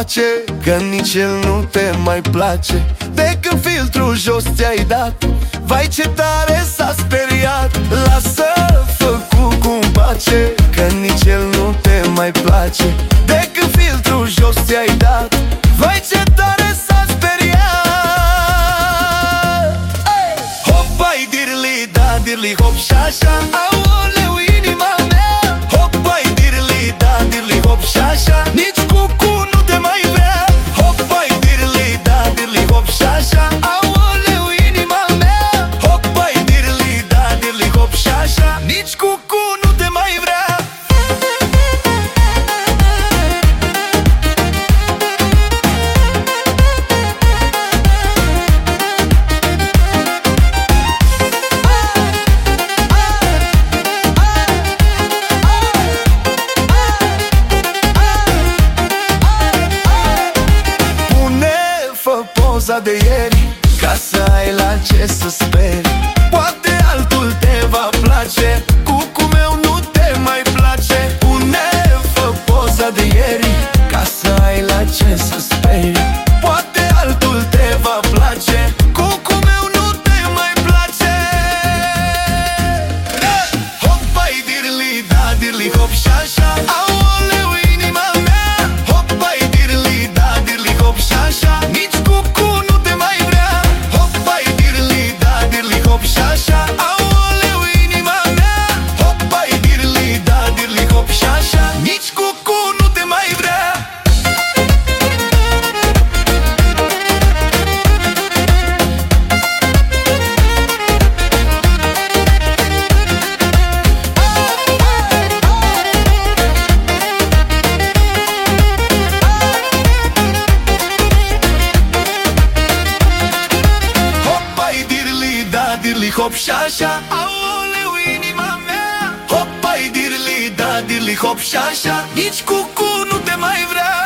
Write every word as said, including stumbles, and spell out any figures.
pace, că nici el nu te mai place. De când filtrul jos ți-ai dat, vai ce tare s-a speriat. Lasă făcucul în pace, că nici el nu te mai place. De când filtrul jos ți-ai dat, vai ce tare s-a speriat. Hop-ai dirli, da dirli, hop și așa. Aoleu, inima mea. Hop-ai dirli, da dirli, hop și așa. Nici cucu nu te mai vrea. Hop-ai dirli, da dirli, hop și așa. Aoleu, inima mea. Hop-ai dirli, da dirli, hop și așa. Nici cucu nu te mai vrea. De ieri, ca să ai la ce să speri. Poate altul te va place, cucul meu nu te mai place. Pune-fă poza de ieri, ca să ai la ce să speri. Poate altul te va place, cucul meu nu te mai place. Hop-ai dirli, da dirli, hop și așa. Aoleu, inima mea. Hop-ai dirli, da dirli, hop și așa. Nici cucu hop și așa. Aoleu, inima mea. Hop-ai dirli, da dirli, hop și așa. Nici cucu nu te mai vrea. Hop-ai dirli, da dirli, hop și așa. Aoleu, inima mea. Hop-ai dirli, da dirli, hop și așa. Nici cucu nu te mai vrea.